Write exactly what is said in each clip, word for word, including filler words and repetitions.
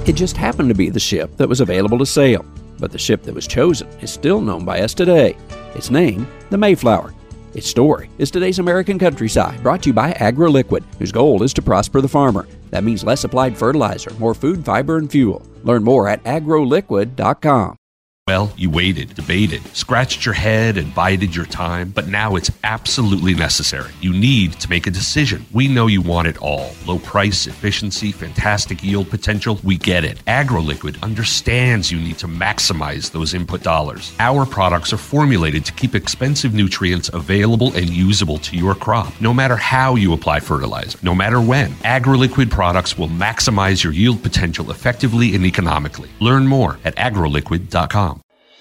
It just happened to be the ship that was available to sail, but the ship that was chosen is still known by us today. Its name, the Mayflower. Its story is today's American Countryside, brought to you by AgroLiquid, whose goal is to prosper the farmer. That means less applied fertilizer, more food, fiber, and fuel. Learn more at agro liquid dot com. Well, you waited, debated, scratched your head, and bided your time, but now it's absolutely necessary. You need to make a decision. We know you want it all. Low price, efficiency, fantastic yield potential. We get it. AgroLiquid understands you need to maximize those input dollars. Our products are formulated to keep expensive nutrients available and usable to your crop, no matter how you apply fertilizer, no matter when. AgroLiquid products will maximize your yield potential effectively and economically. Learn more at agro liquid dot com.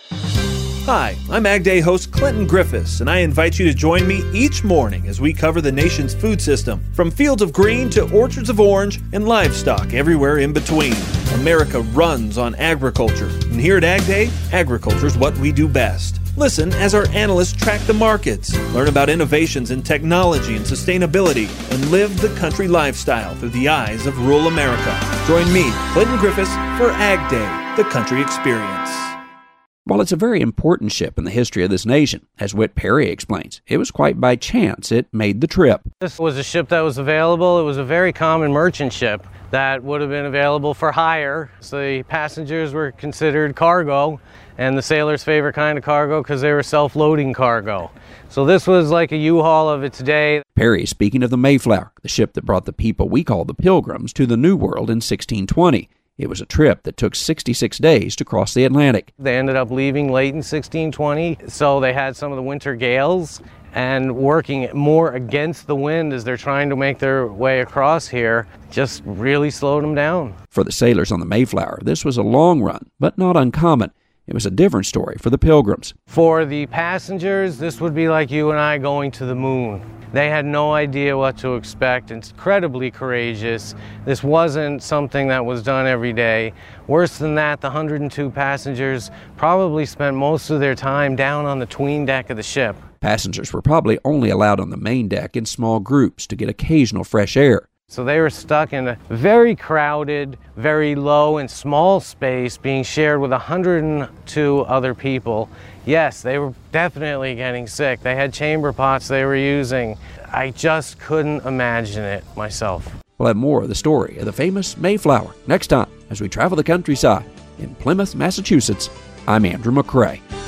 Hi, I'm Ag Day host Clinton Griffiths, and I invite you to join me each morning as we cover the nation's food system, from fields of green to orchards of orange and livestock everywhere in between. America runs on agriculture, and here at Ag Day, agriculture is what we do best. Listen as our analysts track the markets, learn about innovations in technology and sustainability, and live the country lifestyle through the eyes of rural America. Join me, Clinton Griffiths, for Ag Day, the country experience. While it's a very important ship in the history of this nation, as Whit Perry explains, it was quite by chance it made the trip. This was a ship that was available. It was a very common merchant ship that would have been available for hire. So the passengers were considered cargo, and the sailors' favorite kind of cargo because they were self-loading cargo. So this was like a U-Haul of its day. Perry is speaking of the Mayflower, the ship that brought the people we call the Pilgrims to the New World in sixteen twenty. It was a trip that took sixty-six days to cross the Atlantic. They ended up leaving late in sixteen twenty, so they had some of the winter gales, and working more against the wind as they're trying to make their way across here just really slowed them down. For the sailors on the Mayflower, this was a long run, but not uncommon. It was a different story for the Pilgrims. For the passengers, this would be like you and I going to the moon. They had no idea what to expect. Incredibly courageous. This wasn't something that was done every day. Worse than that, the one hundred two passengers probably spent most of their time down on the 'tween deck of the ship. Passengers were probably only allowed on the main deck in small groups to get occasional fresh air. So they were stuck in a very crowded, very low and small space being shared with one hundred two other people. Yes, they were definitely getting sick. They had chamber pots they were using. I just couldn't imagine it myself. We'll have more of the story of the famous Mayflower next time as we travel the countryside. In Plymouth, Massachusetts, I'm Andrew McCrae.